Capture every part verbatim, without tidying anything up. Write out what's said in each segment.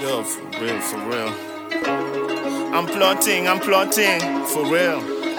Yo, for real, for real. I'm plotting, I'm plotting, for real.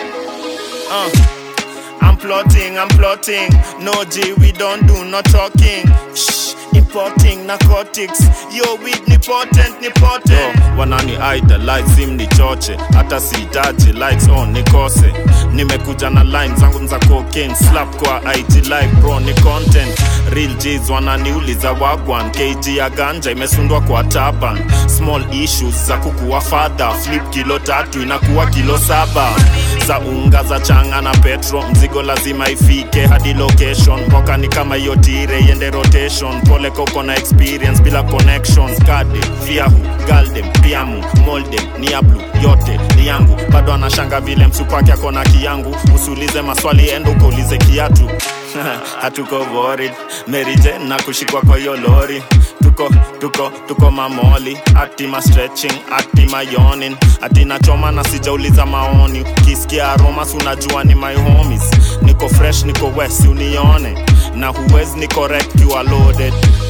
Uh, I'm plotting, I'm plotting. No G, we don't do no talking. Shh, importing narcotics. Yo, weed ni potent, ni potent. Yo, wanani idolize him ni choche. Hata sihitaji likes on nikose. Nimekuja na lines zangu za cocaine. Slap kwa I G live bro ni content. Real G's wananiuliza wagwan. K G ya ganja imesundwa kwa taban. Small issues za kukuwa father. Flip kilo tatu inakuwa kilo saba. Za unga za changa na petro. Mzigo lazima ifike hadi location. Mboka ni kama yotire yende rotation. Pole koko na experience bila connections. Kade, fiahu, galdem, piamu, moldem, niablu, yote, ni yangu. Bado anashanga vile msupaki yako na kiyangu. Usulize maswali endo ukaulize kiatu. Hatuko worried, Mary Jane na kushikwa kwa yo lori. Tuko, tuko, tuko mamoli. Ati ma stretching, ati ma yawning. Ati na choma na sijauliza maoni. Kisikia aromas unajua ni my homies. Niko fresh, niko west, unione. Na huwezi ni correct, you are loaded.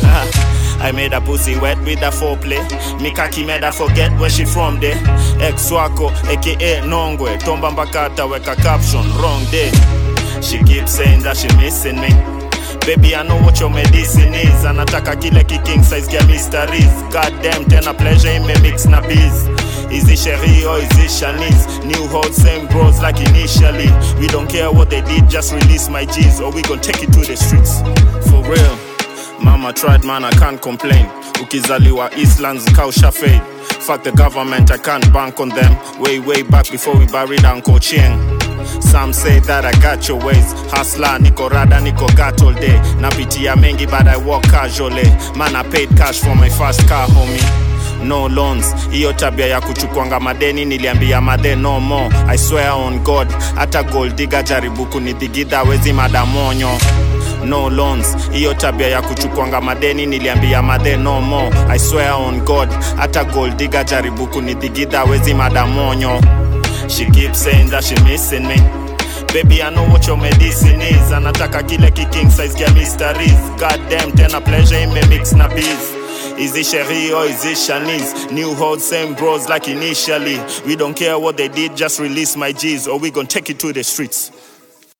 I made a pussy wet with a foreplay. Mikaki made her forget where she from there. Ex wako, aka Nongwe. Tomba mbakata weka caption, wrong day. She keeps saying that she missing me. Baby, I know what your medicine is. Anataka kile kiking size kia mysteries. Goddamn, tena pleasure ime mix na bees. Is it Sherry or is it Shanice? New hold same bros like initially. We don't care what they did, just release my G's or we gon' take it to the streets. For real. Mama tried, man, I can't complain. Ukizaliwa Eastlands, kausha fade. Fuck the government, I can't bank on them. Way, way back before we buried Uncle Chieng. Some say that I got your ways. Hustler, niko rada, niko gat all day. Napitia mengi, but I walk casually. Man, I paid cash for my first car, homie. No loans, iyo tabia ya kuchukuanga madeni. Niliambia made no more, I swear on God. Hata gold digger jaribu kunidigida wezi madamonyo. No loans, iyo tabia ya kuchukuanga madeni. Niliambia made no more, I swear on God. Hata gold digger jaribu kunidigida wezi madamonyo. She keeps saying that she missing me. Baby, I know what your medicine is. Anataka kile kiking size kia mysteries. Goddamn, tena pleasure ime mix na bees. Is it Sherry or is it Shanice? New hold same bros like initially. We don't care what they did, just release my G's or we gon' take it to the streets.